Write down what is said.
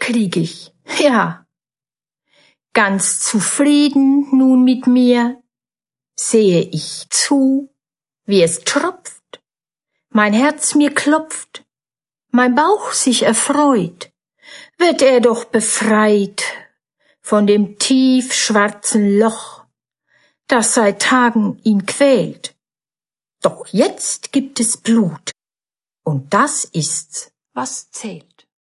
lieg ich, ja. Ganz zufrieden nun mit mir, sehe ich zu, wie es tropft, mein Herz mir klopft, mein Bauch sich erfreut, wird er doch befreit von dem tiefschwarzen Loch, das seit Tagen ihn quält. Doch jetzt gibt es Blut, und das ist's, was zählt.